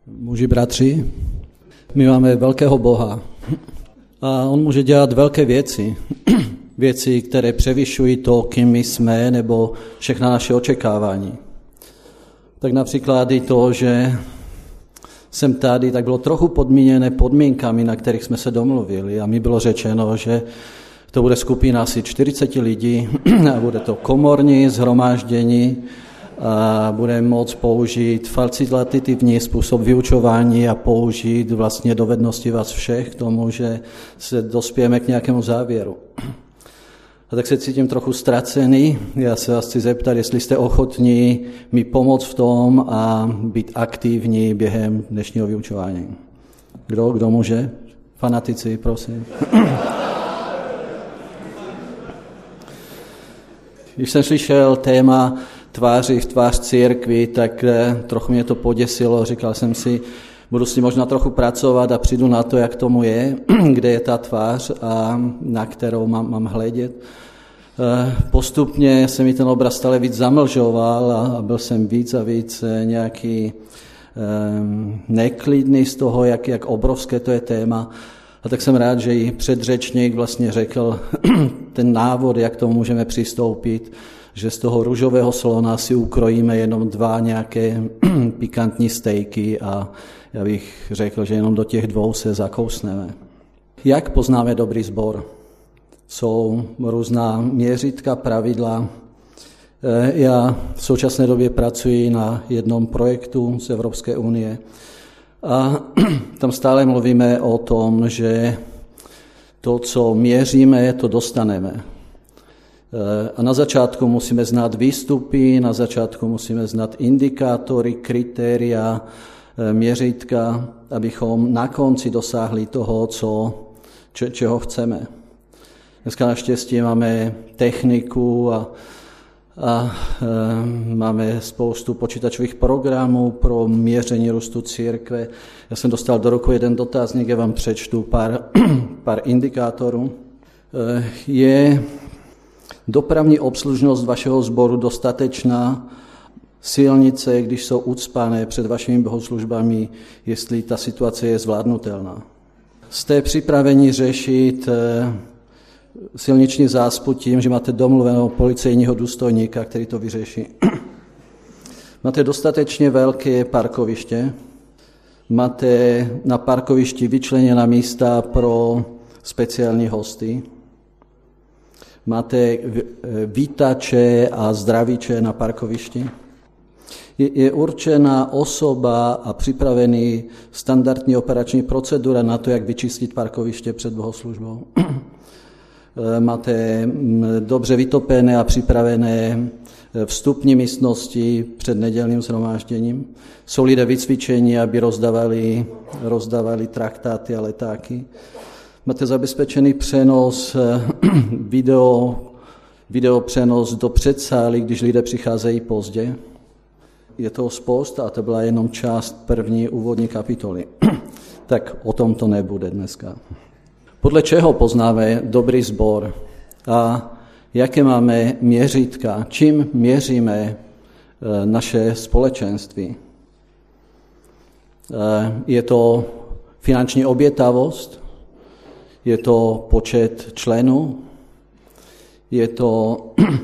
Muži, bratři, my máme velkého Boha a on může dělat velké věci. Věci, které převyšují to, kým my jsme, nebo všechna naše očekávání. Tak například i to, že jsem tady, tak bylo trochu podmíněné podmínkami, na kterých jsme se domluvili. A mi bylo řečeno, že to bude skupina asi 40 lidí a bude to komorní shromáždění a budeme moct použít facilitativní způsob vyučování a použít vlastně dovednosti vás všech k tomu, že se dospějeme k nějakému závěru. A tak se cítím trochu ztracený. Já se vás chci zeptat, jestli jste ochotní mi pomoct v tom a být aktivní během dnešního vyučování. Kdo může? Fanatici, prosím. Když jsem slyšel téma tváři v tvář církvi, tak trochu mě to poděsilo. Říkal jsem si, budu s tím možná trochu pracovat a přijdu na to, jak tomu je, kde je ta tvář a na kterou mám hledět. Postupně se mi ten obraz stále víc zamlžoval a byl jsem víc a víc nějaký neklidný z toho, jak obrovské to je téma. A tak jsem rád, že i předřečník vlastně řekl ten návod, jak tomu můžeme přistoupit, že z toho růžového slona si ukrojíme jenom 2 nějaké pikantní stejky a já bych řekl, že jenom do těch 2 se zakousneme. Jak poznáme dobrý sbor? Jsou různá měřítka, pravidla. Já v současné době pracuji na jednom projektu z Evropské unie a tam stále mluvíme o tom, že to, co měříme, to dostaneme. A na začátku musíme znát výstupy, na začátku musíme znát indikátory, kritéria, měřítka, abychom na konci dosáhli toho, čeho chceme. Dneska naštěstí máme techniku a máme spoustu počítačových programů pro měření růstu církve. Já jsem dostal do ruky jeden dotazník, já vám přečtu pár indikátorů. Je dopravní obslužnost vašeho sboru dostatečná? Silnice, když jsou ucpané před vašimi bohoslužbami, jestli ta situace je zvládnutelná? Jste připraveni řešit silniční zácpu tím, že máte domluveného policejního důstojníka, který to vyřeší? Máte dostatečně velké parkoviště? Máte na parkovišti vyčleněná místa pro speciální hosty? Máte vítače a zdravíče na parkovišti? Je určená osoba a připravený standardní operační procedura na to, jak vyčistit parkoviště před bohoslužbou? Máte dobře vytopené a připravené vstupní místnosti před nedělním shromážděním? Jsou lidé vycvičeni, aby rozdávali traktáty a letáky? Máte zabezpečený přenos, video přenos do předsálí, když lidé přicházejí pozdě? Je toho spousta a to byla jenom část první úvodní kapitoly. Tak o tom to nebude dneska. Podle čeho poznáme dobrý sbor a jaké máme měřítka, čím měříme naše společenství? Je to finanční obětavost? Je to počet členů? Je to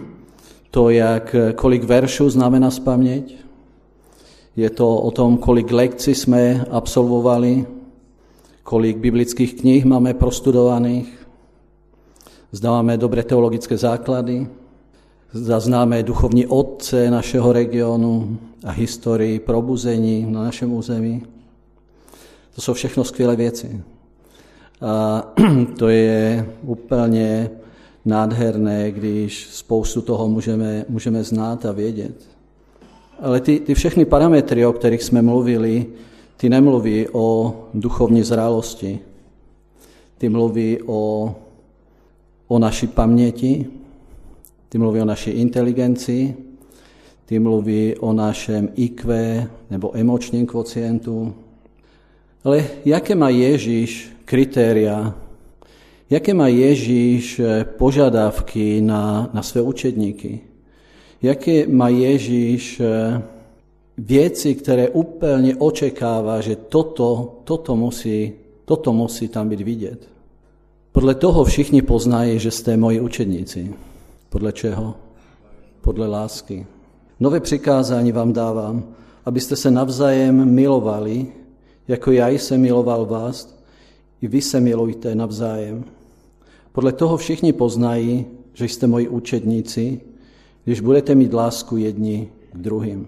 kolik veršů známe nazpaměť? Je to o tom, kolik lekcí jsme absolvovali? Kolik biblických knih máme prostudovaných? Zda máme dobré teologické základy? Zda známe duchovní otce našeho regionu a historii probuzení na našem území? To jsou všechno skvělé věci. A to je úplně nádherné, když spoustu toho můžeme znát a vědět. Ale ty všechny parametry, o kterých jsme mluvili, ty nemluví o duchovní zralosti. Ty mluví o naší paměti, ty mluví o naší inteligenci, ty mluví o našem IQ nebo emočním kvocientu. Ale jaké má Ježíš kritéria, jaké má Ježíš požadavky na své učedníky? Jaké má Ježíš věci, které úplně očekává, že toto musí tam být vidět. Podle toho všichni poznají, že jste moji učedníci. Podle čeho? Podle lásky. Nové přikázání vám dávám, abyste se navzájem milovali, jako já jsem miloval vás, i vy se milujte navzájem. Podle toho všichni poznají, že jste moji učedníci, když budete mít lásku jedni k druhým.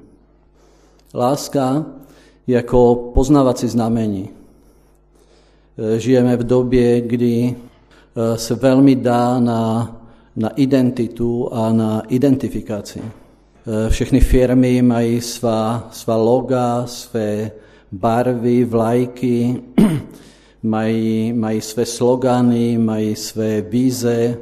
Láska jako poznávací znamení. Žijeme v době, kdy se velmi dá na identitu a na identifikaci. Všechny firmy mají svá loga, své barvy, vlajky, mají své slogany, mají své vize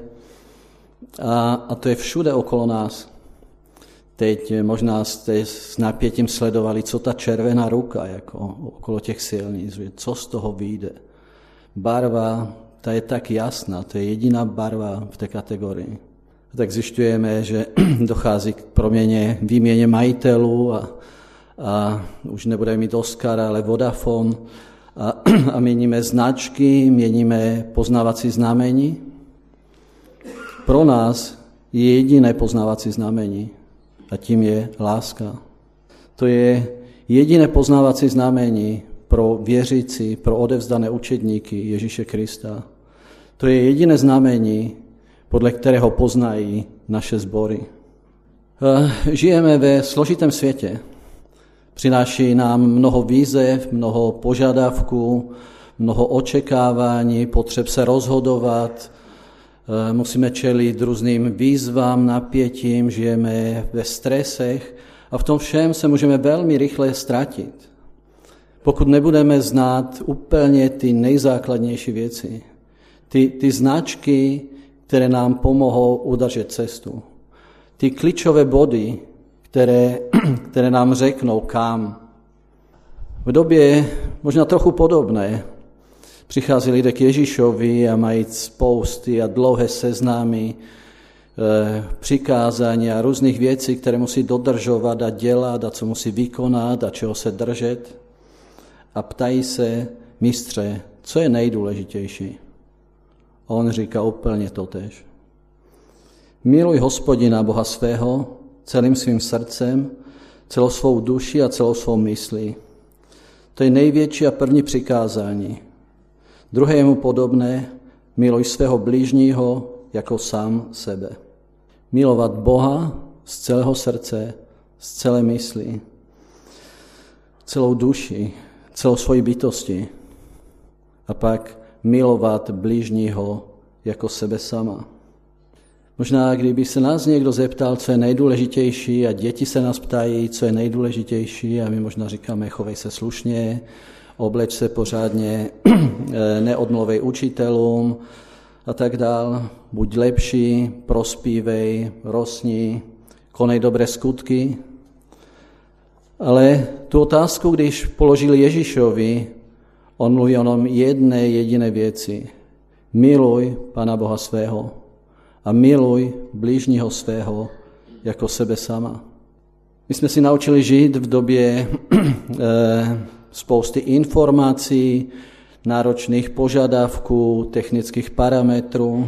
a to je všude okolo nás. Teď možná jste s napětím sledovali, co ta červená ruka jako okolo těch silnic, co z toho vyjde. Barva, ta je tak jasná, to je jediná barva v té kategorii. Tak zjišťujeme, že dochází k výměně majitelů a už nebudeme mít Oscara, ale Vodafone a měníme značky, měníme poznávací znamení. Pro nás je jediné poznávací znamení a tím je láska. To je jediné poznávací znamení pro věřící, pro odevzdané učedníky Ježíše Krista. To je jediné znamení, podle kterého poznají naše sbory. Žijeme ve složitém světě. Přináší nám mnoho výzev, mnoho požadavků, mnoho očekávání, potřeb se rozhodovat. Musíme čelit různým výzvám, napětím, žijeme ve stresech a v tom všem se můžeme velmi rychle ztratit. Pokud nebudeme znát úplně ty nejzákladnější věci, ty značky, které nám pomohou udržet cestu. Ty klíčové body, které nám řeknou kam. V době možná trochu podobné přichází lidé k Ježíšovi a mají spousty a dlouhé seznámy, přikázání a různých věcí, které musí dodržovat a dělat a co musí vykonat a čeho se držet. A ptají se, mistře, co je nejdůležitější? A on říká úplně totéž. Miluj Hospodina Boha svého celým svým srdcem, celou svou duši a celou svou myslí. To je největší a první přikázání. Druhé je mu podobné, miluj svého blížního jako sám sebe. Milovat Boha z celého srdce, z celé mysli, celou duši, celou svoji bytosti a pak milovat blížního jako sebe sama. Možná, kdyby se nás někdo zeptal, co je nejdůležitější a děti se nás ptají, co je nejdůležitější a my možná říkáme, chovej se slušně, obleč se pořádně, neodmluvej učitelům a tak dál. Buď lepší, prospívej, rostni, konej dobré skutky. Ale tu otázku, když položili Ježíšovi, on mluví o jedné jediné věci. Miluj Pana Boha svého a miluj blížního svého jako sebe sama. My jsme si naučili žít v době spousty informací, náročných požadavků, technických parametrů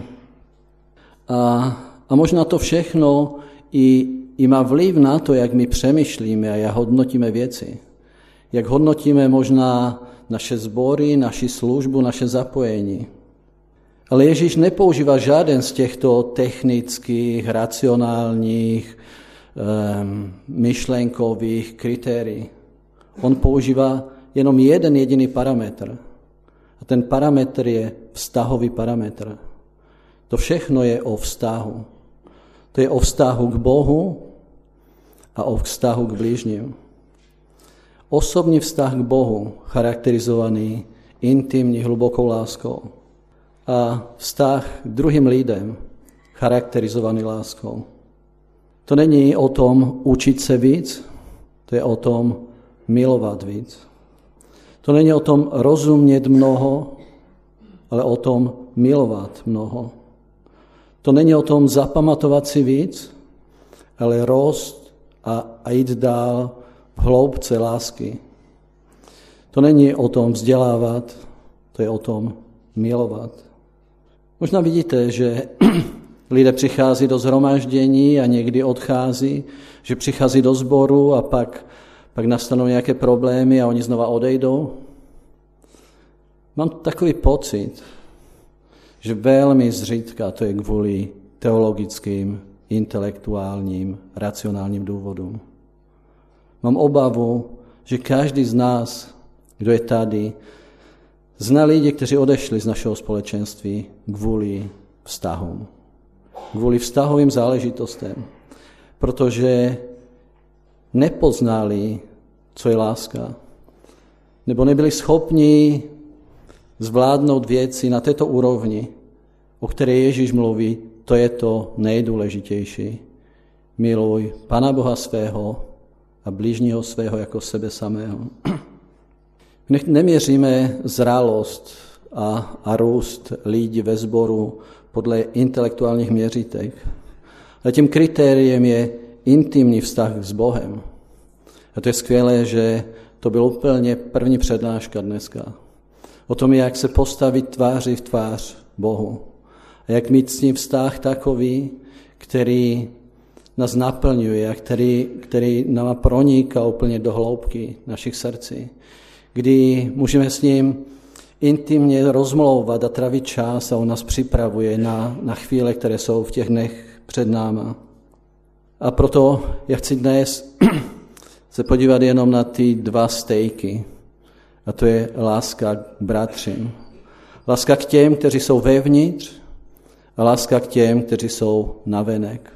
a možná to všechno i má vliv na to, jak my přemýšlíme a jak hodnotíme věci. Jak hodnotíme možná naše sbory, naši službu, naše zapojení. Ale Ježíš nepoužívá žádný z těchto technických, racionálních, myšlenkových kritérií. On používá jenom jeden jediný parametr. A ten parametr je vztahový parametr. To všechno je o vztahu. To je o vztahu k Bohu a o vztahu k blížním. Osobní vztah k Bohu, charakterizovaný intimní, hlubokou láskou. A vztah k druhým lidem, charakterizovaný láskou. To není o tom učit se víc, to je o tom milovat víc. To není o tom rozumět mnoho, ale o tom milovat mnoho. To není o tom zapamatovat si víc, ale růst a jít dál v hloubce lásky. To není o tom vzdělávat, to je o tom milovat. Možná vidíte, že lidé přichází do shromáždění a někdy odchází, že přichází do sboru a pak nastanou nějaké problémy a oni znova odejdou. Mám takový pocit, že velmi zřídka to je kvůli teologickým, intelektuálním, racionálním důvodům. Mám obavu, že každý z nás, kdo je tady, zná lidi, kteří odešli z našeho společenství kvůli vztahům. Kvůli vztahovým záležitostem. Protože nepoznali, co je láska. Nebo nebyli schopni zvládnout věci na této úrovni, o které Ježíš mluví, to je to nejdůležitější. Miluj Pana Boha svého a blížního svého jako sebe samého. Neměříme zralost a růst lidí ve sboru podle intelektuálních měřítek. Ale tím kritériem je intimní vztah s Bohem. A to je skvělé, že to byl úplně první přednáška dneska. O tom, jak se postavit tváří v tvář Bohu. A jak mít s ním vztah takový, který nás naplňuje a který nám proniká úplně do hloubky našich srdcí. Kdy můžeme s ním intimně rozmlouvat a trávit čas a on nás připravuje na chvíle, které jsou v těch dnech před náma. A proto já chci dnes se podívat jenom na ty dva stejky. A to je láska k bratřím. Láska k těm, kteří jsou vevnitř a láska k těm, kteří jsou navenek.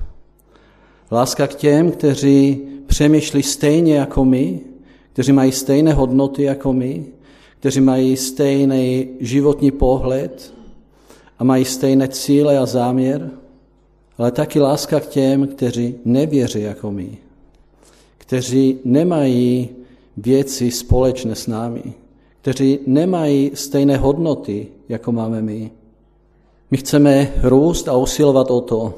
Láska k těm, kteří přemýšlí stejně jako my, kteří mají stejné hodnoty jako my, kteří mají stejný životní pohled a mají stejné cíle a záměr, ale taky láska k těm, kteří nevěří jako my, kteří nemají věci společné s námi, kteří nemají stejné hodnoty, jako máme my. My chceme růst a usilovat o to,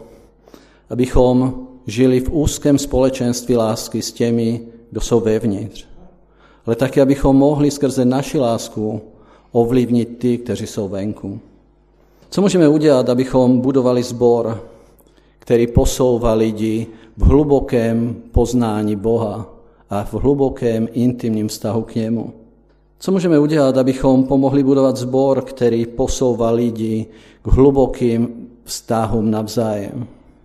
abychom žili v úzkém společenství lásky s těmi, kdo jsou vevnitř. Ale taky, abychom mohli skrze naši lásku ovlivnit ty, kteří jsou venku. Co můžeme udělat, abychom budovali sbor, který posouvá lidi v hlubokém poznání Boha a v hlubokém intimním vztahu k němu? Co můžeme udělat, abychom pomohli budovat sbor, který posouvá lidi k hlubokým vztahům navzájem,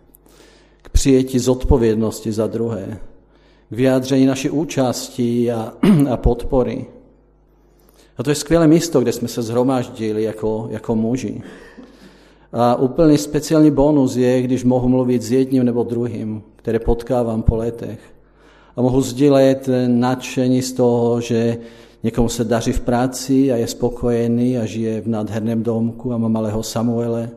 k přijetí zodpovědnosti za druhé, k vyjádření naší účasti a podpory. A to je skvělé místo, kde jsme se shromáždili jako muži. A úplný speciální bonus je, když mohu mluvit s jedním nebo druhým, které potkávám po letech. A mohu sdílet nadšení z toho, že někomu se daří v práci a je spokojený a žije v nádherném domku a má malého Samuele.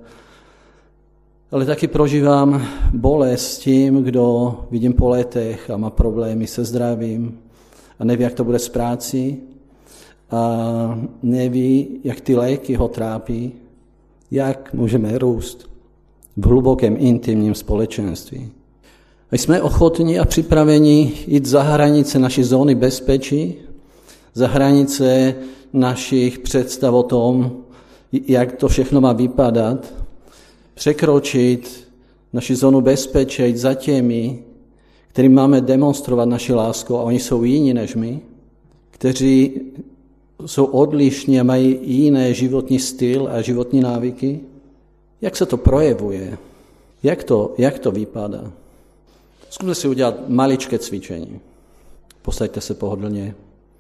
Ale taky prožívám bolest s tím, kdo vidím po letech a má problémy se zdravím a neví, jak to bude s práci a neví, jak ty léky ho trápí, jak můžeme růst v hlubokém intimním společenství. A jsme ochotní a připraveni jít za hranice naší zóny bezpečí, za hranice našich představ o tom, jak to všechno má vypadat, překročit naši zónu bezpečí, jít za těmi, kterým máme demonstrovat naši lásku a oni jsou jiní než my, kteří jsou odlišní a mají jiné životní styl a životní návyky. Jak se to projevuje? Jak to vypadá? Zkuste si udělat maličké cvičení. Posaďte se pohodlně.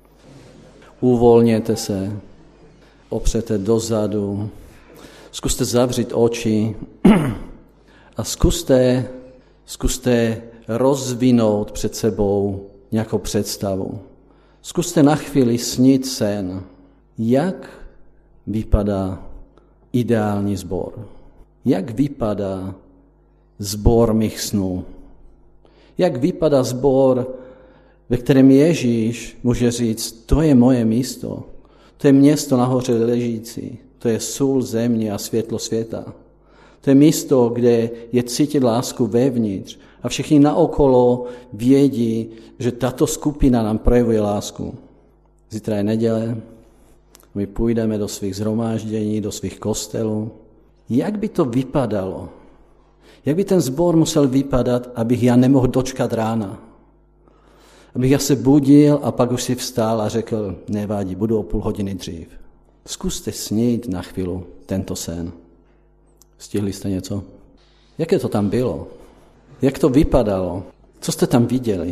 Uvolněte se. Opřete dozadu. Zkuste zavřít oči a zkuste rozvinout před sebou nějakou představu. Zkuste na chvíli snít sen, jak vypadá ideální sbor. Jak vypadá sbor mých snů. Jak vypadá sbor, ve kterém Ježíš může říct, to je moje místo, to je město nahoře ležící, to je sůl země a světlo světa. To je místo, kde je cítit lásku vevnitř A všichni naokolo vědí, že tato skupina nám projevuje lásku. Zítra je neděle, my půjdeme do svých shromáždění, do svých kostelů. Jak by to vypadalo? Jak by ten sbor musel vypadat, abych já nemohl dočkat rána? Abych já se budil a pak už si vstál a řekl, nevadí, budu o půl hodiny dřív. Zkuste snít na chvíli tento sen. Stihli jste něco? Jaké to tam bylo? Jak to vypadalo? Co jste tam viděli?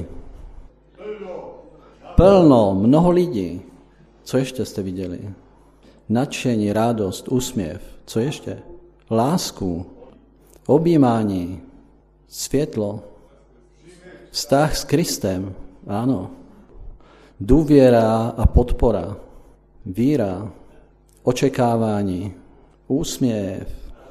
Plno, mnoho lidí. Co ještě jste viděli? Nadšení, radost, úsměv. Co ještě? Lásku, objímání, světlo, vztah s Kristem. Ano. Důvěra a podpora, víra, očekávání, úsměv,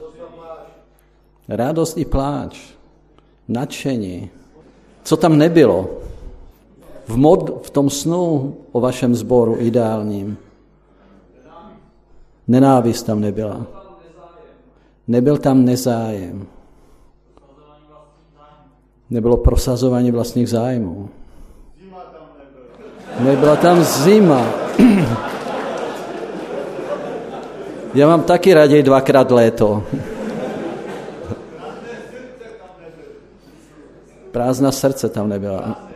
radost i pláč, nadšení. Co tam nebylo? V tom snu o vašem sboru ideálním. Nenávist tam nebyla. Nebyl tam nezájem. Nebylo prosazování vlastních zájmů. Nebyla tam zima. Já mám taky raději 2krát léto. Prázdná srdce tam nebyla.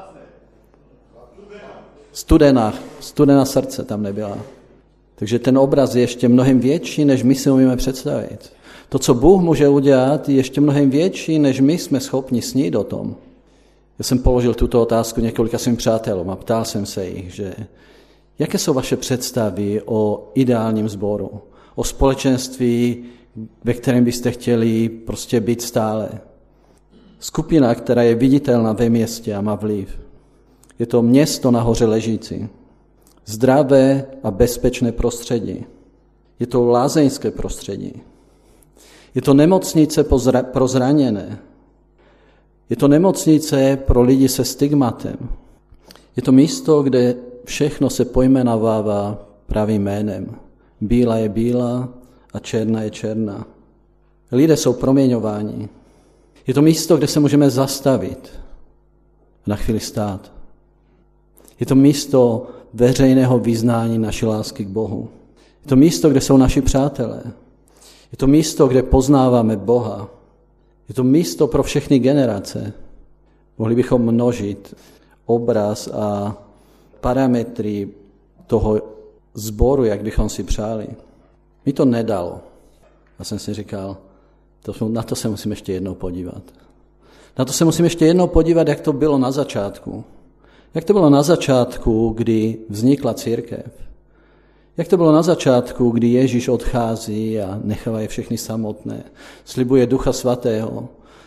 Studená srdce tam nebyla. Takže ten obraz je ještě mnohem větší, než my si umíme představit. To, co Bůh může udělat, je ještě mnohem větší, než my jsme schopni snít o tom. Já jsem položil tuto otázku několika svým přátelům a ptal jsem se jich, že jaké jsou vaše představy o ideálním sboru, o společenství, ve kterém byste chtěli prostě být stále. Skupina, která je viditelná ve městě a má vliv. Je to město nahoře ležící. Zdravé a bezpečné prostředí. Je to lázeňské prostředí. Je to nemocnice pro zraněné. Je to nemocnice pro lidi se stigmatem. Je to místo, kde všechno se pojmenovává pravým jménem. Bílá je bílá a černá je černá. Lidé jsou proměňováni. Je to místo, kde se můžeme zastavit a na chvíli stát. Je to místo veřejného vyznání naší lásky k Bohu. Je to místo, kde jsou naši přátelé. Je to místo, kde poznáváme Boha. Je to místo pro všechny generace. Mohli bychom množit obraz a parametry toho sboru, jak bychom si přáli. Mi to nedalo. Já jsem si říkal, na to se musím ještě jednou podívat. Na to se musím ještě jednou podívat, jak to bylo na začátku. Jak to bylo na začátku, kdy vznikla církev? Jak to bylo na začátku, kdy Ježíš odchází a nechává je všechny samotné? Slibuje Ducha Svatého.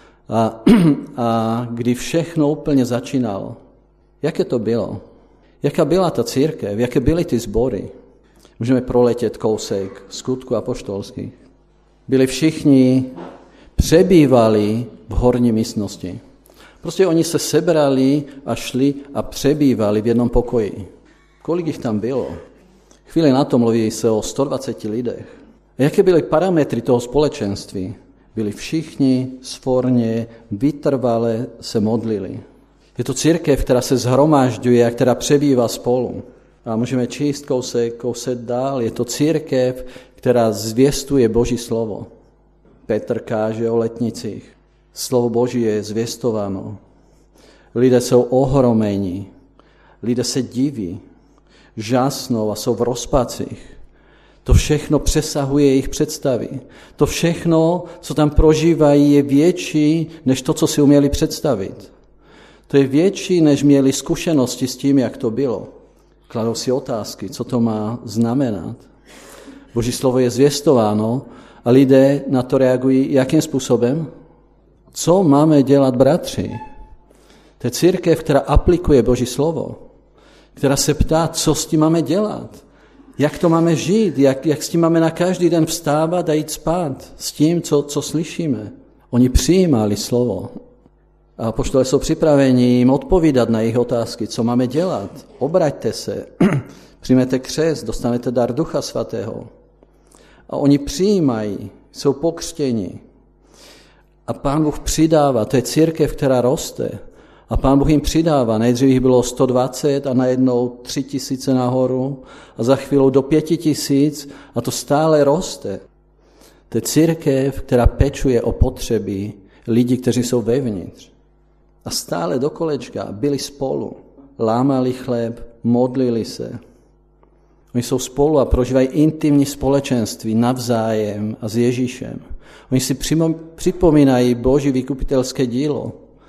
A kdy všechno úplně začínalo? Jaké to bylo? Jaká byla ta církev? Jaké byly ty sbory? Můžeme proletět kousek Skutků apoštolských. Byli všichni, přebývali v horní místnosti. Prostě oni se sebrali a šli a přebývali v jednom pokoji. Kolik jich tam bylo? Chvíli na to mluví se o 120 lidech. A jaké byly parametry toho společenství? Byli všichni svorně, vytrvale se modlili. Je to církev, která se shromažďuje a která přebývá spolu. A můžeme číst kousek dál. Je to církev, která zvěstuje Boží slovo. Petr káže o letnicích. Slovo Boží je zvěstováno. Lidé jsou ohromeni. Lidé se diví. Žásnou a jsou v rozpacích. To všechno přesahuje jejich představy. To všechno, co tam prožívají, je větší, než to, co si uměli představit. To je větší, než měli zkušenosti s tím, jak to bylo. Kladou si otázky, co to má znamenat. Boží slovo je zvěstováno a lidé na to reagují jakým způsobem? Co máme dělat, bratři? To je církev, která aplikuje Boží slovo, která se ptá, co s tím máme dělat, jak to máme žít, jak s tím máme na každý den vstávat a jít spát s tím, co slyšíme. Oni přijímali slovo a apoštolé jsou připraveni jim odpovídat na jejich otázky, co máme dělat. Obraťte se, přijmete křest, dostanete dar Ducha Svatého. A oni přijímají, jsou pokřtěni. A Pán Bůh přidává, to je církev, která roste. A Pán Bůh jim přidává, nejdřív jich bylo 120 a najednou 3000 nahoru a za chvíli do 5000 a to stále roste. To je církev, která pečuje o potřeby lidí, kteří jsou vevnitř. A stále do kolečka byli spolu, lámali chléb, modlili se. Oni jsou spolu a prožívají intimní společenství navzájem a s Ježíšem. Oni si připomínají Boží vykupitelské dílo.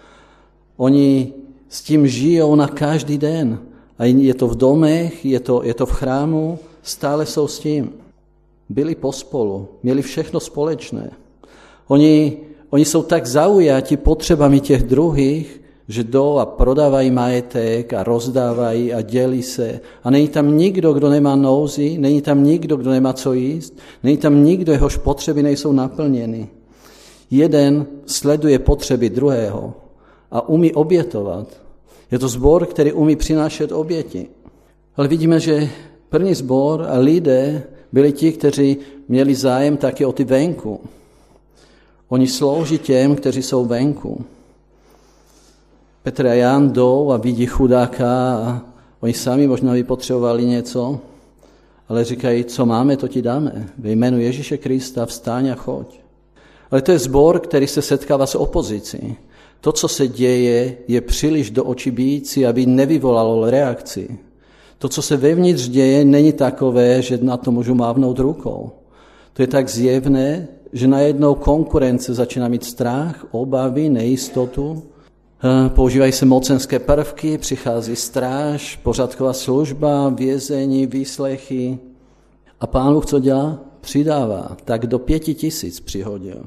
Oni s tím žijou na každý den. A je to v domech, je to v chrámu, stále jsou s tím. Byli pospolu, měli všechno společné. Oni jsou tak zaujati potřebami těch druhých, že jdou a prodávají majetek a rozdávají a dělí se. A není tam nikdo, kdo nemá nouzi, není tam nikdo, kdo nemá co jíst, není tam nikdo, jehož potřeby nejsou naplněny. Jeden sleduje potřeby druhého a umí obětovat. Je to sbor, který umí přinášet oběti. Ale vidíme, že první sbor a lidé byli ti, kteří měli zájem taky o ty venku. Oni slouží těm, kteří jsou venku. Petr a Jan jdou a vidí chudáka a oni sami možná by potřebovali něco, ale říkají, co máme, to ti dáme. Ve jménu Ježíše Krista vstáň a choď. Ale to je sbor, který se setkává s opozicí. To, co se děje, je příliš do očí bijící, aby nevyvolalo reakci. To, co se vevnitř děje, není takové, že na to můžu mávnout rukou. To je tak zjevné, že najednou konkurence začíná mít strach, obavy, nejistotu. Používají se mocenské prvky, přichází stráž, pořádková služba, vězení, výslechy. A Pán Bůh co dělá? Přidává. Tak do 5000 přihodil.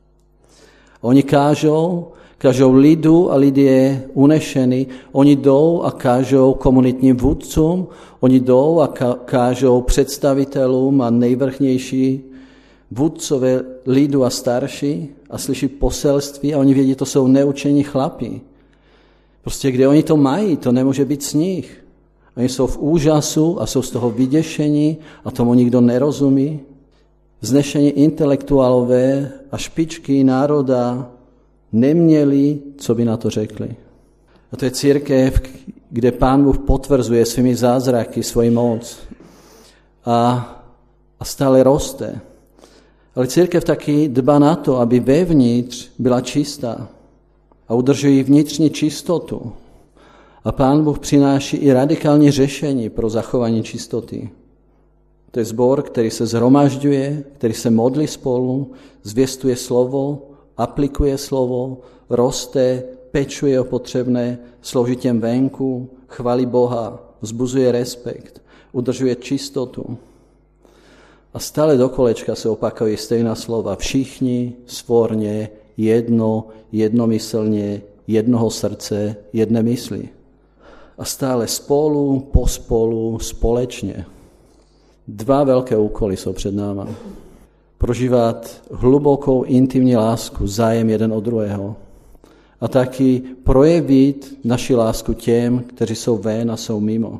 Oni kážou lidu a lid je unešený. Oni jdou a kážou komunitním vůdcům, oni jdou a kážou představitelům a nejvrchnější vůdcové lidu a starší a slyší poselství a oni vědí, to jsou neučení chlapi. Prostě kde oni to mají, to nemůže být z nich. Oni jsou v úžasu a jsou z toho vyděšení a tomu nikdo nerozumí. Vznešení intelektuálové a špičky národa neměli, co by na to řekli. A to je církev, kde Pán Bůh potvrzuje svými zázraky svoji moc a stále roste. Ale církev taky dbá na to, aby vevnitř byla čistá a udržují vnitřní čistotu. A Pán Bůh přináší i radikální řešení pro zachování čistoty. To je sbor, který se shromažďuje, který se modlí spolu, zvěstuje slovo, aplikuje slovo, roste, pečuje o potřebné, slouží těm venku, chválí Boha, vzbuzuje respekt, udržuje čistotu. A stále do kolečka se opakují stejná slova. Všichni svorně, jednomyslně, jednoho srdce, jedné mysli. A stále spolu, pospolu, společně. 2 velké úkoly jsou před náma. Prožívat hlubokou intimní lásku, zájem jeden od druhého. A taky projevit naši lásku těm, kteří jsou ven a jsou mimo.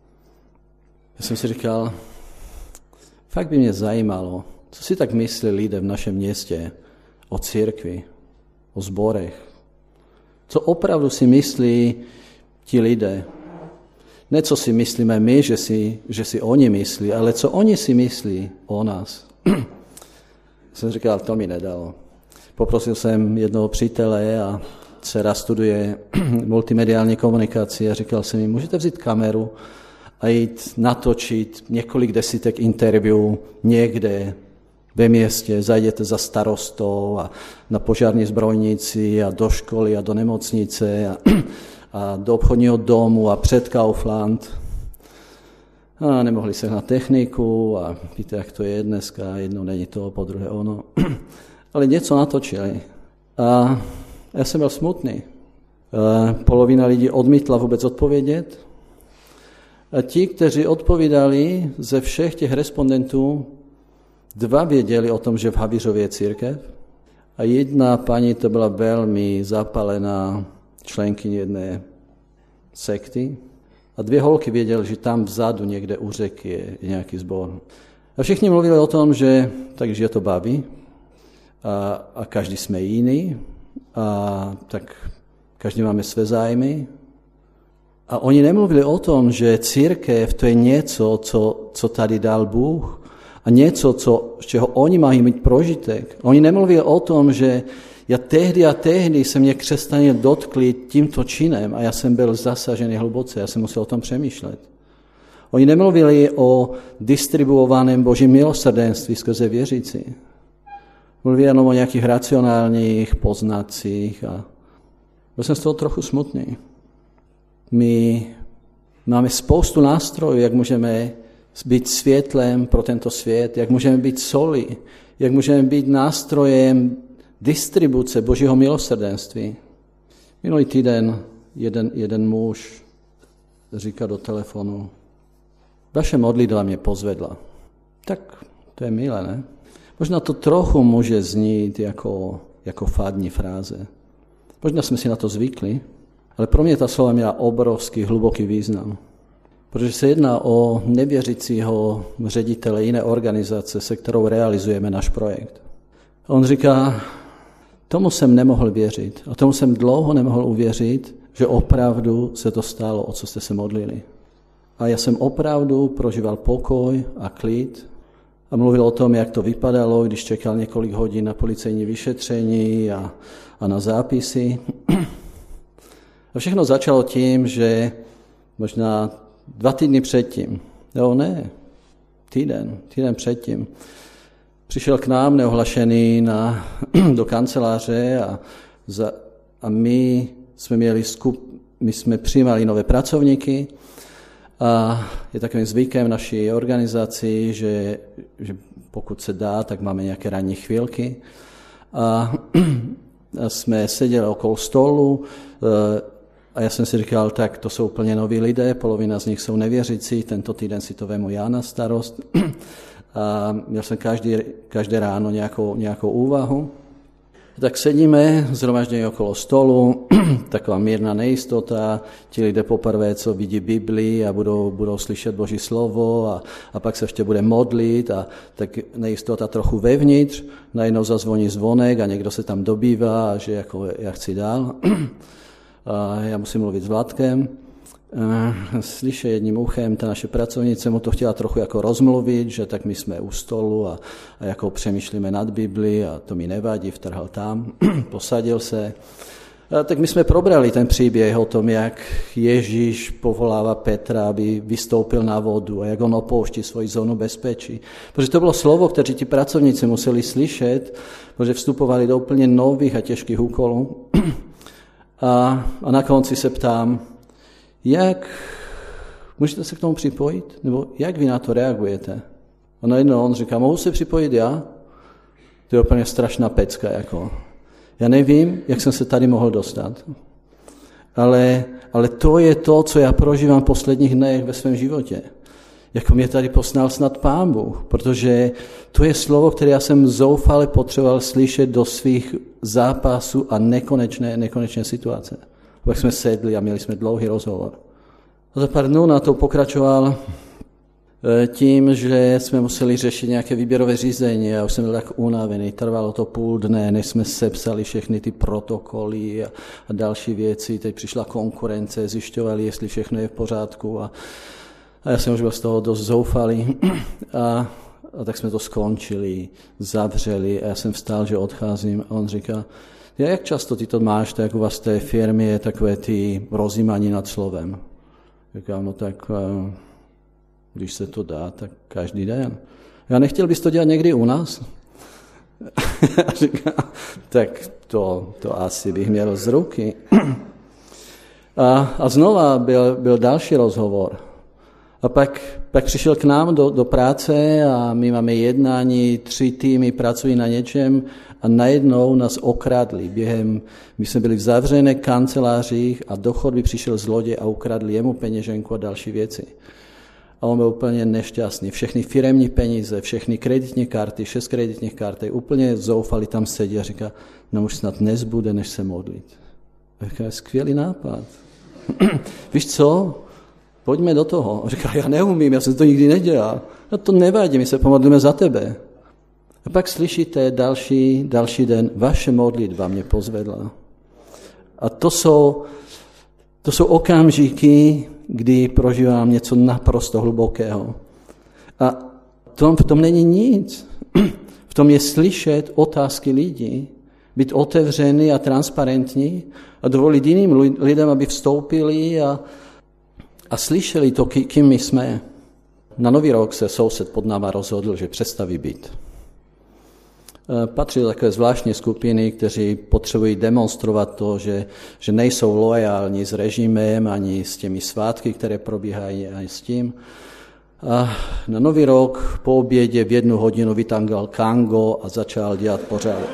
Já jsem si říkal, fakt by mě zajímalo, co si tak myslí lidé v našem městě o církvi, o sborech. Co opravdu si myslí ti lidé. Ne, co si myslíme my, že si oni myslí, ale co oni si myslí o nás. Jsem říkal, to mi nedalo. Poprosil jsem jednoho přítele a dcera studuje multimediální komunikaci a říkal jsem jim, můžete vzít kameru a jít natočit několik desítek interview někde ve městě, zajděte za starostou a na požární zbrojnici a do školy a do nemocnice a do obchodního domu a před Kaufland. A nemohli se na techniku a víte, jak to je dneska, jedno není to, po druhé ono. Ale něco natočili. A já jsem byl smutný. Polovina lidí odmítla vůbec odpovědět. A ti, kteří odpovídali ze všech těch respondentů, 2 věděli o tom, že v Havířově je církev. A jedna paní to byla velmi zapalená členkyně jedné sekty. A 2 holky věděly, že tam vzadu někde u řeky je nějaký sbor. A všichni mluvili o tom, že takže je to baví. a každý jsme jiný a tak každý máme své zájmy. A oni nemluvili o tom, že církev to je něco, co tady dal Bůh a něco, z čeho oni mají mít prožitek. Oni nemluvili o tom, že já tehdy a tehdy se mě křesťané dotkli tímto činem a já jsem byl zasažený hluboce, já jsem musel o tom přemýšlet. Oni nemluvili o distribuovaném božím milosrdenství skrze věřící. Mluvili jenom o nějakých racionálních poznacích a byl jsem z toho trochu smutný. My máme spoustu nástrojů, jak můžeme být světlem pro tento svět, jak můžeme být soli, jak můžeme být nástrojem distribuce božího milosrdenství. Minulý týden jeden muž říká do telefonu, vaše modlitba mě pozvedla. Tak to je milé, ne? Možná to trochu může znít jako fádní fráze. Možná jsme si na to zvykli, ale pro mě ta slova měla obrovský, hluboký význam. Protože se jedná o nevěřícího ředitele jiné organizace, se kterou realizujeme náš projekt. A on říká, tomu jsem nemohl věřit a tomu jsem dlouho nemohl uvěřit, že opravdu se to stalo, o co jste se modlili. A já jsem opravdu prožíval pokoj a klid a mluvil o tom, jak to vypadalo, když čekal několik hodin na policejní vyšetření a na zápisy. A všechno začalo tím, že možná 2 týdny předtím, týden předtím, přišel k nám neohlašený do kanceláře a my jsme přijímali nové pracovníky a je takovým zvykem naší organizaci, že pokud se dá, tak máme nějaké ranní chvílky a jsme seděli okolo stolu a já jsem si říkal, tak to jsou úplně noví lidé, polovina z nich jsou nevěřící, tento týden si to vemu já na starost. A měl jsem každé ráno nějakou úvahu. Tak sedíme zhromaždění okolo stolu, taková mírná nejistota, ti lidé poprvé, co vidí Biblii a budou slyšet Boží slovo a pak se ještě bude modlit a tak nejistota trochu vevnitř, najednou zazvoní zvonek a někdo se tam dobývá, že jako já chci dál. A já musím mluvit s Vladkem. Slyše jedním uchem, ta naše pracovnice mu to chtěla trochu jako rozmluvit, že tak my jsme u stolu a jako přemýšlíme nad Biblii a to mi nevadí, vtrhal tam, posadil se. A tak my jsme probrali ten příběh o tom, jak Ježíš povolává Petra, aby vystoupil na vodu a jak on opouští svoji zónu bezpečí. Protože to bylo slovo, které ti pracovníci museli slyšet, protože vstupovali do úplně nových a těžkých úkolů. A na konci se ptám, jak můžete se k tomu připojit? Nebo jak vy na to reagujete? A najednou on říká, mohu se připojit já? To je úplně strašná pecka. Já nevím, jak jsem se tady mohl dostat. Ale to je to, co já prožívám v posledních dnech ve svém životě. Jako mě tady poslal snad Pán Bůh, protože to je slovo, které já jsem zoufale potřeboval slyšet do svých zápasů a nekonečné situace. Pak jsme sedli a měli jsme dlouhý rozhovor. A za pár dnů na to pokračoval tím, že jsme museli řešit nějaké výběrové řízení. Já už jsem byl tak unavený, trvalo to půl dne, než jsme sepsali všechny ty protokoly a další věci. Teď přišla konkurence, zjišťovali, jestli všechno je v pořádku a já jsem už byl z toho dost zoufalý. A tak jsme to skončili, zavřeli a já jsem vstal, že odcházím a on říká, jak často ty to máš, tak u vás v té firmě je takové ty rozjímání nad slovem. Říkám, tak když se to dá, tak každý den. Já nechtěl bys to dělat někdy u nás? A říkám, tak to asi bych měl z ruky. A znova byl další rozhovor. A pak přišel k nám do práce a my máme jednání, 3 týmy pracují na něčem a najednou nás okradli. My jsme byli v zavřené kancelářích a do chodby přišel zloděj a ukradli jemu peněženku a další věci. A on byl úplně nešťastný. Všechny firemní peníze, všechny kreditní karty, 6 kreditních karty, úplně zoufali tam sedí a říká, no už snad nezbude, než se modlit. A říká, skvělý nápad. Víš co? Pojďme do toho. A říká, já neumím, já jsem to nikdy nedělal. A to nevadí, my se pomodlíme za tebe. A pak slyšíte další den, vaše modlitba mě pozvedla. A to jsou okamžiky, kdy prožívám něco naprosto hlubokého. A v tom není nic. V tom je slyšet otázky lidí, být otevřený a transparentní a dovolit jiným lidem, aby vstoupili a slyšeli to, kým my jsme. Na Nový rok se soused pod náma rozhodl, že přestaví byt. Patří do takové zvláštní skupiny, kteří potřebují demonstrovat to, že nejsou loajální s režimem, ani s těmi svátky, které probíhají, ani s tím. A na Nový rok po obědě v 1 hodinu vytangal kango a začal dělat pořádek.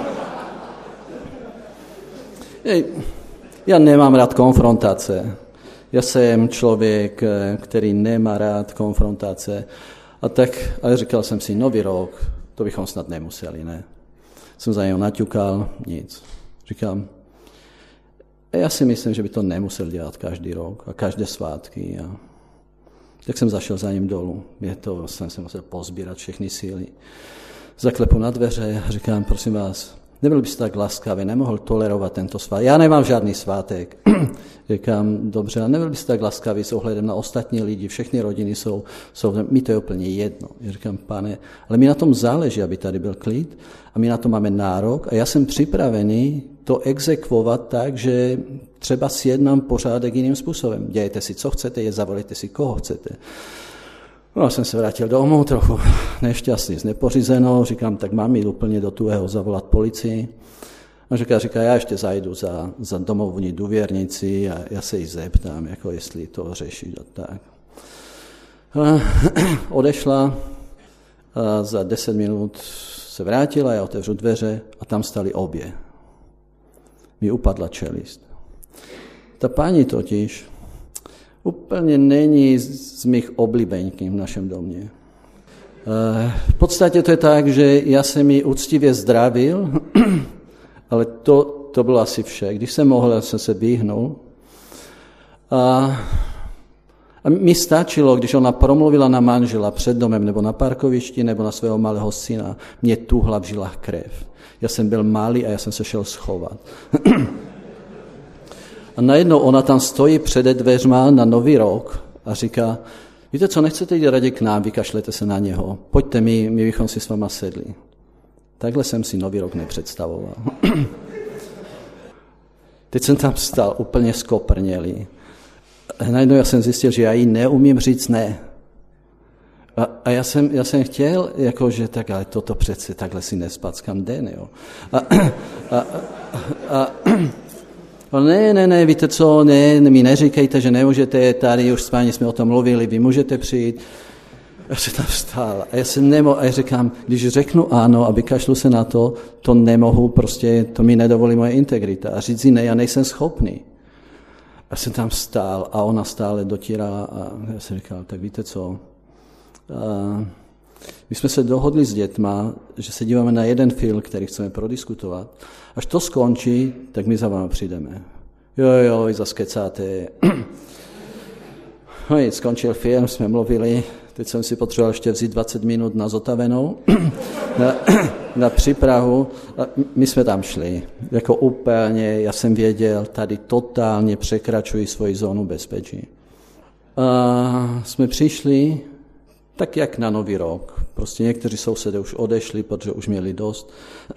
Já nemám rád konfrontace. Já jsem člověk, který nemá rád konfrontace. Ale říkal jsem si, Nový rok, to bychom snad nemuseli, ne? Jsem za něho naťukal, nic. Říkám, já si myslím, že by to nemusel dělat každý rok a každé svátky. Tak jsem zašel za ním dolů. Jsem se musel pozbírat všechny síly. Zaklepu na dveře a říkám, prosím vás, nebyl byste tak laskavý, nemohl tolerovat tento svátek. Já nemám žádný svátek. Říkám, dobře, a nebyl byste tak laskavý s ohledem na ostatní lidi, všechny rodiny jsou mi to je úplně jedno. Já říkám, pane, ale mi na tom záleží, aby tady byl klid a my na to máme nárok a já jsem připravený to exekvovat tak, že třeba sjednám pořádek jiným způsobem. Dějte si, co chcete, zavolejte si, koho chcete. No, jsem se vrátil domů, trochu nešťastný, znepořízenou, říkám, tak mám jít úplně do tuhého zavolat policii. A říká, já ještě zajdu za domovní důvěrnici a já se jí zeptám, jako jestli to řeší a tak. Odešla a za 10 minut se vrátila, já otevřu dveře a tam stali obě. Mi upadla čelist. Ta paní totiž úplně není z mých oblíbeňků v našem domě. V podstatě to je tak, že já jsem ji úctivě zdravil, ale to bylo asi vše. Když jsem mohl, jsem se vyhnul. A mi stačilo, když ona promluvila na manžela před domem, nebo na parkovišti, nebo na svého malého syna. Mě tuhla v žilách krev. Já jsem byl malý a já jsem se šel schovat. A najednou ona tam stojí před dveřma na Nový rok a říká, víte co, nechcete jít raději k nám, vykašlete se na něho. Pojďte, my bychom si s váma sedli. Takhle jsem si Nový rok nepředstavoval. Teď jsem tam stál úplně skoprnělý. Najednou já jsem zjistil, že já jí neumím říct ne. A já jsem chtěl, jakože tak, ale toto přece takhle si nespackám den, jo. Ne, víte co, ne, mi neříkejte, že nemůžete, tady už s páni jsme o tom mluvili, vy můžete přijít. Já jsem tam vstál a já jsem nemohl, a já říkám, když řeknu ano a vykašlu se na to nemohu, prostě to mi nedovolí moje integrita. A říct si ne, já nejsem schopný. Já jsem tam stál a ona stále dotírala a já jsem říkal, tak víte co, my jsme se dohodli s dětma, že se díváme na jeden film, který chceme prodiskutovat. Až to skončí, tak my za váma přijdeme. Jo, vy zaskecáte. No, skončil film, jsme mluvili, teď jsem si potřeboval ještě vzít 20 minut na zotavenou, na přípravu. A my jsme tam šli, jako úplně, já jsem věděl, tady totálně překračuji svoji zónu bezpečí. A jsme přišli, tak jak na Nový rok. Prostě někteří sousedé už odešli, protože už měli dost.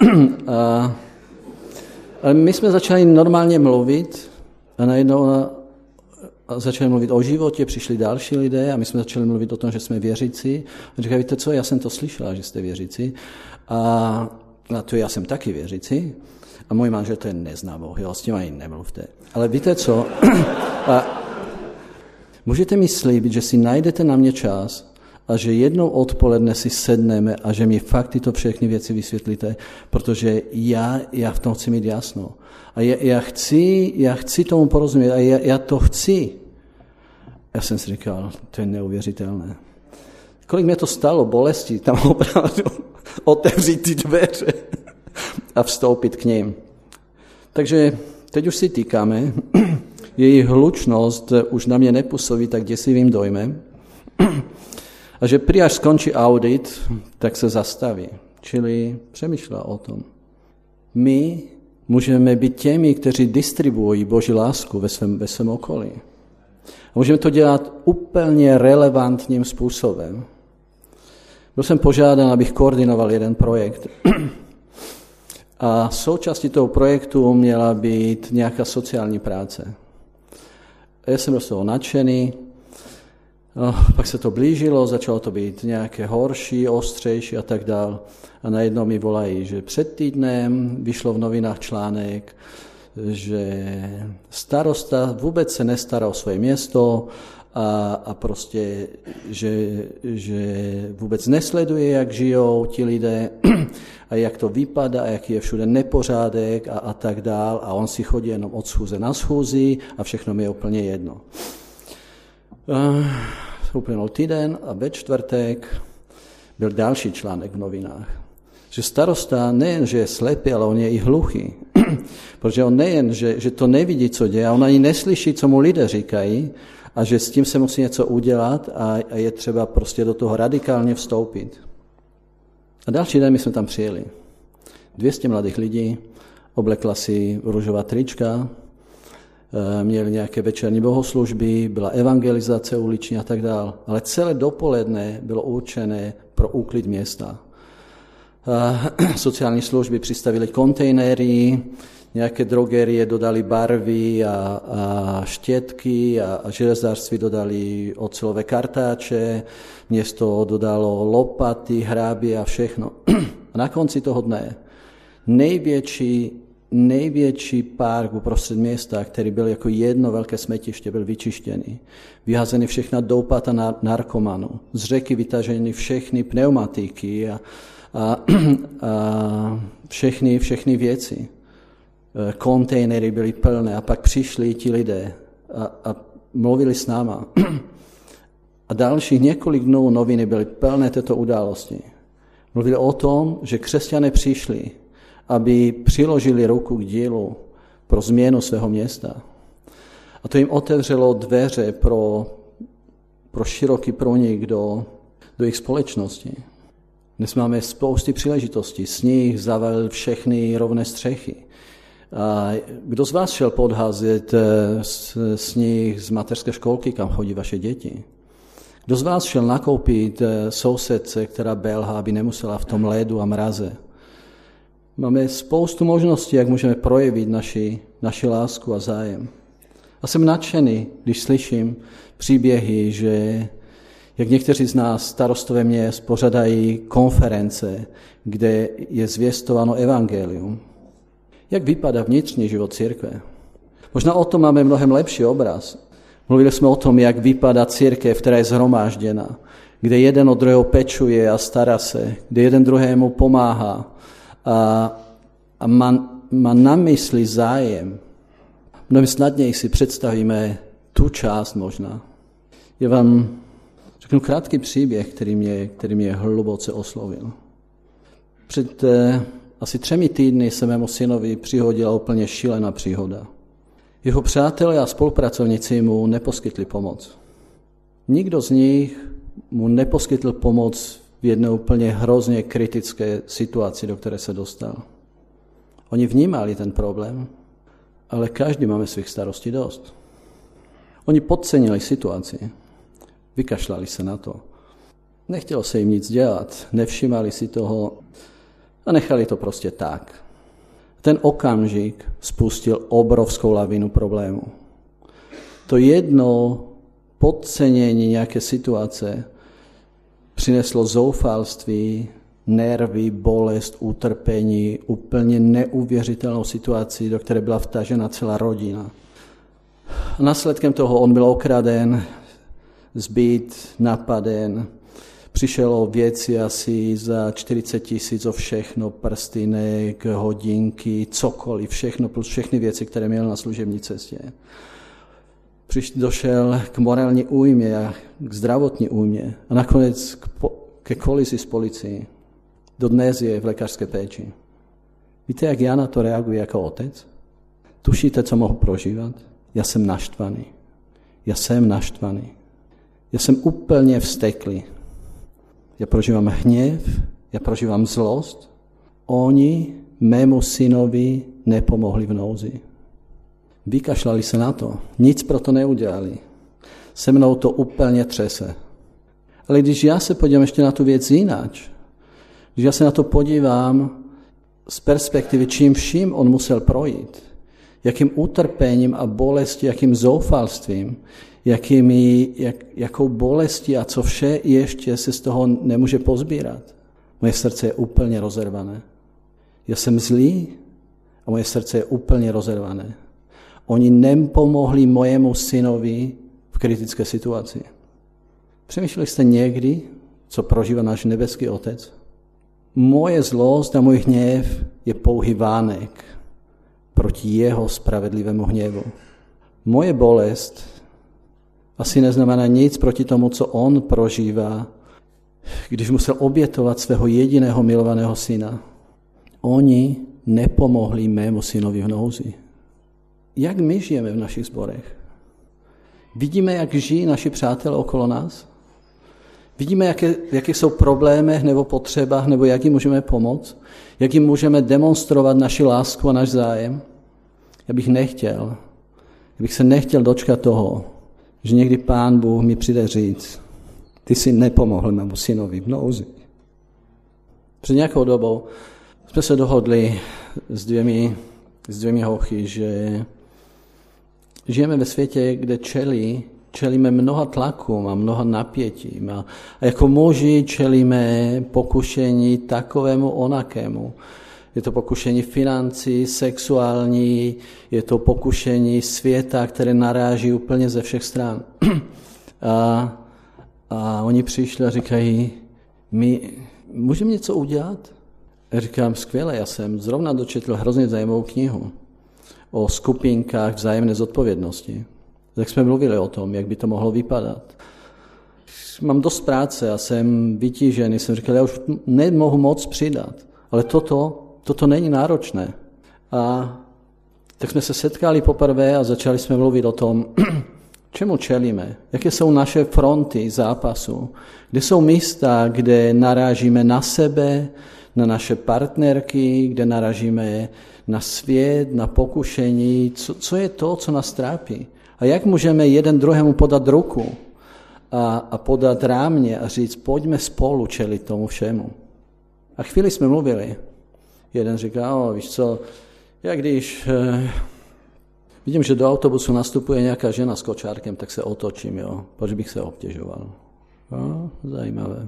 Ale my jsme začali normálně mluvit a najednou začali mluvit o životě, přišli další lidé a my jsme začali mluvit o tom, že jsme věřící. A říkají, víte co, já jsem to slyšela, že jste věřící. A to já jsem taky věřící. A můj manžel to nezná Boh, jo, s tím ani nemluvte. Ale víte co, můžete mi slíbit, že si najdete na mě čas a že jednou odpoledne si sedneme a že mi fakt tyto všechny věci vysvětlíte, protože já v tom chci mít jasno. A já chci tomu porozumět a já to chci. Já jsem si říkal, to je neuvěřitelné. Kolik mě to stalo bolesti tam opravdu otevřít ty dveře a vstoupit k ním. Takže teď už si týkáme. Její hlučnost už na mě nepůsobí tak děsivým dojmem. A že prý až skončí audit, tak se zastaví. Čili přemýšlel o tom. My můžeme být těmi, kteří distribuují Boží lásku ve svém okolí. A můžeme to dělat úplně relevantním způsobem. Byl jsem požádán, abych koordinoval jeden projekt. A součástí toho projektu měla být nějaká sociální práce. Já jsem byl z toho nadšený, pak se to blížilo, začalo to být nějaké horší, ostřejší a tak dál. A najednou mi volají, že před týdnem vyšlo v novinách článek, že starosta vůbec se nestará o své město a prostě, že vůbec nesleduje, jak žijou ti lidé a jak to vypadá, jaký je všude nepořádek a tak dál. A on si chodí jenom od schůze na schůzi a všechno mi je úplně jedno. Uplynul týden a ve čtvrtek byl další článek v novinách. Že starosta nejen, že je slepý, ale on je i hluchý. Protože on nejen, že to nevidí, co děje, on ani neslyší, co mu lidé říkají a že s tím se musí něco udělat a je třeba prostě do toho radikálně vstoupit. A další den my jsme tam přijeli. 200 mladých lidí, oblekla si růžová trička, měli nějaké večerní bohoslužby, byla evangelizace uliční a tak dál. Ale celé dopoledne bylo určené pro úklid města. Sociální služby přistavili kontejnery, nějaké drogerie dodali barvy a štětky a železářství dodali ocelové kartáče, město dodalo lopaty, hrábě a všechno. A na konci toho dne největší park uprostřed města, který byl jako jedno velké smetiště, byl vyčištěný. Vyházeny všechna doupata narkomanů, z řeky vytaženy všechny pneumatiky a všechny věci. Kontejnery byly plné a pak přišli ti lidé a mluvili s náma. A dalších několik dnů noviny byly plné této události. Mluvili o tom, že křesťané přišli, aby přiložili ruku k dílu pro změnu svého města. A to jim otevřelo dveře pro široký pronik do jejich společnosti. Dnes máme spousty příležitostí. Sníh zavalil všechny rovné střechy. A kdo z vás šel podházet sníh z mateřské školky, kam chodí vaše děti? Kdo z vás šel nakoupit sousedce, která belhá, aby nemusela v tom ledu a mraze? Máme spoustu možností, jak můžeme projevit naši lásku a zájem. A jsem nadšený, když slyším příběhy, že jak někteří z nás, starostové měst, pořadají konference, kde je zvěstováno evangelium. Jak vypadá vnitřní život církve? Možná o tom máme mnohem lepší obraz. Mluvili jsme o tom, jak vypadá církev, která je shromážděna, kde jeden od druhého pečuje a stará se, kde jeden druhému pomáhá a má na mysli zájem. Mnohem snadněji si představíme tu část možná. Já vám řeknu krátký příběh, který mě hluboce oslovil. Před asi 3 týdny se mému synovi přihodila úplně šílená příhoda. Jeho přátelé a spolupracovníci mu neposkytli pomoc. Nikdo z nich mu neposkytl pomoc v jedné úplně hrozně kritické situaci, do které se dostal. Oni vnímali ten problém, ale každý máme svých starostí dost. Oni podcenili situaci, vykašlali se na to. Nechtělo se jim nic dělat, nevšimali si toho a nechali to prostě tak. Ten okamžik spustil obrovskou lavinu problémů. To jedno podcenění nějaké situace přineslo zoufalství, nervy, bolest, utrpení, úplně neuvěřitelnou situaci, do které byla vtažena celá rodina. A následkem toho on byl okraden, zbyt, napaden, přišel o věci asi za 40 000, o všechno, prstynek, hodinky, cokoliv, všechno, plus všechny věci, které měl na služební cestě. Došel k morální újmě a k zdravotní újmě a nakonec ke kolizi s policií. Dodnes je v lékařské péči. Víte, jak já na to reaguji jako otec? Tušíte, co mohu prožívat? Já jsem naštvaný. Já jsem úplně vzteklý. Já prožívám hněv, ja prožívam zlost. Oni mému synovi nepomohli v nouzi. Vykašľali sa na to, nic pro to neudělali. Se mnou to úplně třese. Ale když já se podívám ještě na tu věc jináč, když já se na to podívám z perspektivy, čím vším on musel projít, jakým utrpením a bolestí, jakým zoufalstvím, jakou bolestí a co vše ještě se z toho nemůže pozbírat. Moje srdce je úplně rozervané. Já jsem zlý a moje srdce je úplně rozervané. Oni nepomohli mojemu synovi v kritické situaci. Přemýšleli jste někdy, co prožívá náš nebeský Otec? Moje zlost a můj hněv je pouhý vánek proti jeho spravedlivému hněvu. Moje bolest asi neznamená nic proti tomu, co on prožívá, když musel obětovat svého jediného milovaného syna. Oni nepomohli mému synovi v nouzi. Jak my žijeme v našich sborech? Vidíme, jak žijí naši přátelé okolo nás? Vidíme, jaké jsou problémy nebo potřebách, nebo jak jim můžeme pomoct? Jak jim můžeme demonstrovat naši lásku a náš zájem? Já bych se nechtěl dočkat toho, že někdy Pán Bůh mi přijde říct, ty jsi nepomohl mému synovi v nouzi. Před nějakou dobou jsme se dohodli s dvěmi hochy, že žijeme ve světě, kde čelíme mnoha tlakům a mnoha napětím. A jako muži čelíme pokušení takovému onakému. Je to pokušení financí, sexuální, je to pokušení světa, které naráží úplně ze všech stran. A oni přišli a říkají, my můžeme něco udělat? Já říkám, skvěle, já jsem zrovna dočetl hrozně zajímavou knihu o skupinkách vzájemné zodpovědnosti. Tak jsme mluvili o tom, jak by to mohlo vypadat. Mám dost práce a jsem vytížený, jsem říkal, já už nemohu moc přidat, ale toto není náročné. A tak jsme se setkali poprvé a začali jsme mluvit o tom, čemu čelíme, jaké jsou naše fronty zápasu, kde jsou místa, kde narážíme na sebe, na naše partnerky, kde narážíme na svět, na pokušení, co je to, co nás trápí. A jak můžeme jeden druhému podat ruku a podat rámě a říct, pojďme spolu čelit tomu všemu. A chvíli jsme mluvili. Jeden říká, víš co, já když vidím, že do autobusu nastupuje nějaká žena s kočárkem, tak se otočím, proč bych se obtěžoval. Zajímavé.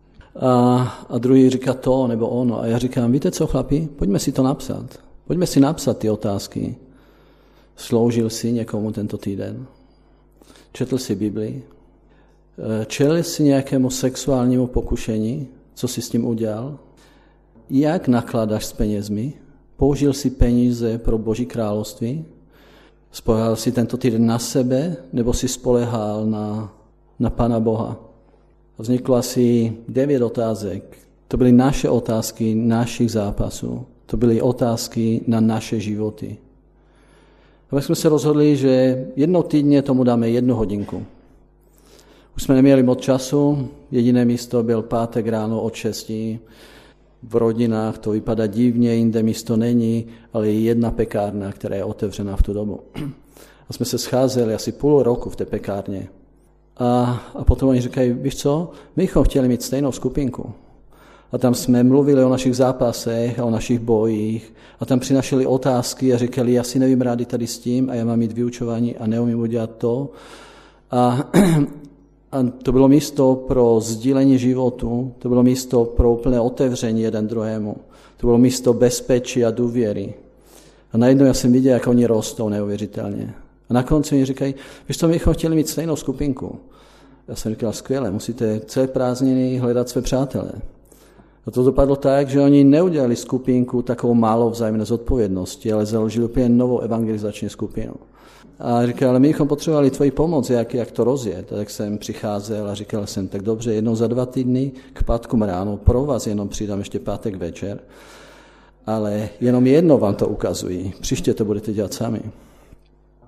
A druhý říká to nebo ono. A já říkám, víte co, chlapi, pojďme si to napsat. Pojďme si napsat ty otázky. Sloužil si někomu tento týden? Četl si Biblii? Čelil si nějakému sexuálnímu pokušení? Co jsi s tím udělal? Jak nakládáš s penězmi? Použil si peníze pro Boží království? Spolehal si tento týden na sebe? Nebo si spolehal na Pana Boha? Vzniklo asi 9 otázek. To byly naše otázky našich zápasů. To byly otázky na naše životy. A tak jsme se rozhodli, že jednou týdně tomu dáme 1 hodinku. Už jsme neměli moc času, jediné místo byl pátek ráno od 6. V rodinách to vypadá divně, jinde místo není, ale je jedna pekárna, která je otevřená v tu dobu. A jsme se scházeli asi půl roku v té pekárně. A potom oni říkají, víš co, my bychom chtěli mít stejnou skupinku. A tam jsme mluvili o našich zápasech a o našich bojích a tam přinašeli otázky a říkali, já si nevím rádi tady s tím a já mám mít vyučování a neumím udělat to. A to bylo místo pro sdílení životu, to bylo místo pro úplné otevření jeden druhému. To bylo místo bezpečí a důvěry. A najednou já jsem viděl, jak oni rostou neuvěřitelně. A na konci mi říkají, víš co, my bychom chtěli mít stejnou skupinku. Já jsem říkal, skvěle, musíte celé prázdniny hledat své přátelé. A to dopadlo tak, že oni neudělali skupinku takovou málo vzájemné zodpovědnosti, ale založili úplně novou evangelizační skupinu. A říkal, ale my bychom potřebovali tvoji pomoc, jak to rozjet. A tak jsem přicházel a říkal jsem, tak dobře, jednou za 2 týdny k pátkům ráno, pro vás jenom přidám ještě pátek večer, ale jenom jedno vám to ukazují, příště to budete dělat sami.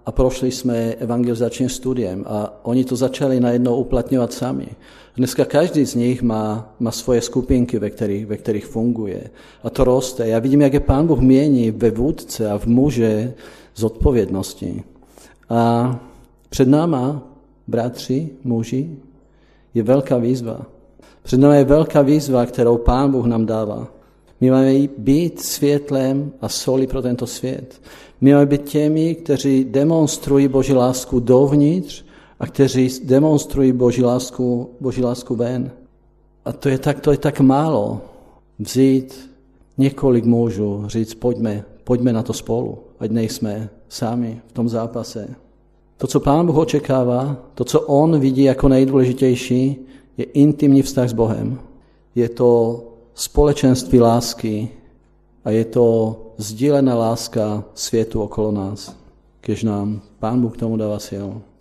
a prošli jsme evangelizačním studiem a oni to začali najednou uplatňovat sami. Dneska každý z nich má svoje skupinky, ve kterých funguje. A to roste. Já vidím, jak je Pán Bůh mění ve vůdce a v muže zodpovědnosti. A před náma, bratři, muži, je velká výzva. Před námi je velká výzva, kterou Pán Bůh nám dává. My máme být světlem a soli pro tento svět. My máme být těmi, kteří demonstrují Boží lásku dovnitř a kteří demonstrují Boží lásku ven. A to je tak málo. Vzít několik mužů, říct, pojďme na to spolu, ať nejsme sami v tom zápase. To, co Pán Bůh očekává, to, co on vidí jako nejdůležitější, je intimní vztah s Bohem. Je to společenství lásky a je to sdílená láska světu okolo nás, když nám Pán Bůh k tomu dává silu.